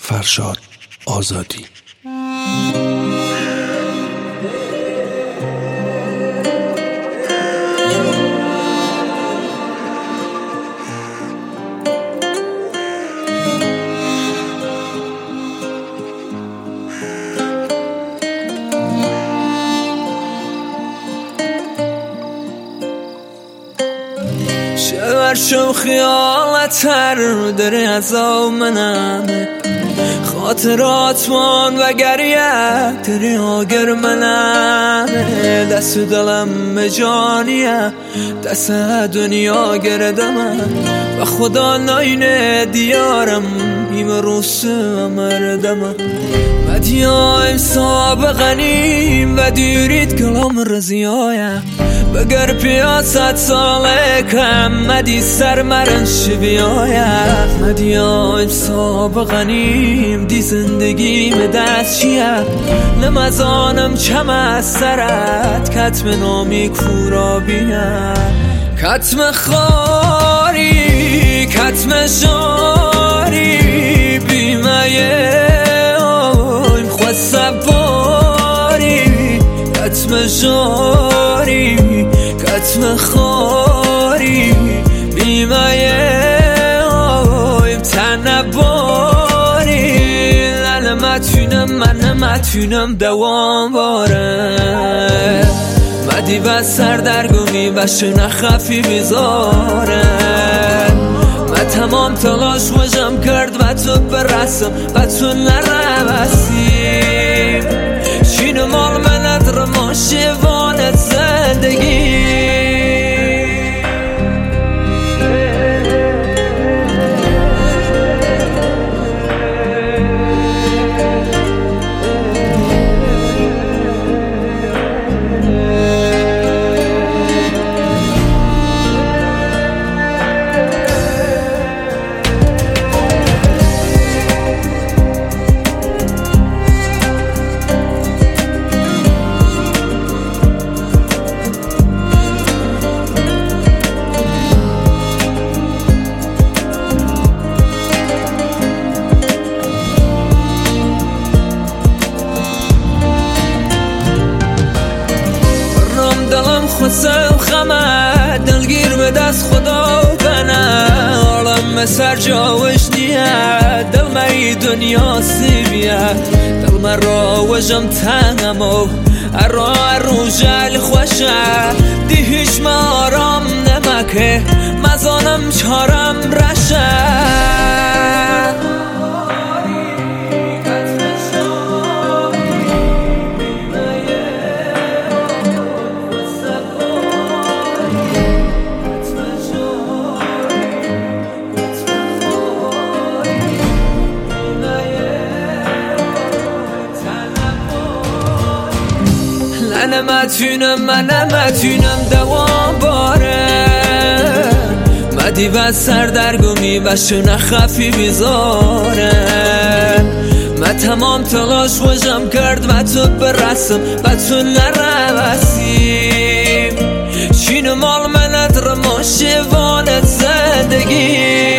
فرشاد آزادی. شو خیالت هر داره از منم خاطرات من و گریه داری آگر منم دست دلم مجانیه دست دنیا گردم و خدا ناینه دیارم ایم روس مردم مدیایم سابقنیم و دیرید کلام رزیایه بگر پیاست ساله کم مدی سر مرن شبیایه مدیایم سابقنیم دی زندگیم دست چیه نمزانم چم از سرت کتم نامی کورا بینه کتم خاری کتم شاری بیمه اویم خواست باری کتم شاری کتم خاری بیمه اویم تنباری من نمتونم دوام باره مدی و سردرگمی و شنه خفی بیزاره من تمام تلاش وجم کرد و تو برسم و تو نرمسیم چین مال منت رما شوانت زندگی خسم خمه دلگیر به دست خدا بنه عالم سر جاوش نیه دل مری دنیا سیبیه دل من را وجم تنم و ارو جل خوشه دی هیچ ما آرام نمکه مزانم چارم رشه من نمتونم دوام باره مدی و سردرگمی و شنه خفی بیزاره من تمام تلاش وجم کرد و تو برسم و تو نرمسیم چین مال منت رما شوانت زندگی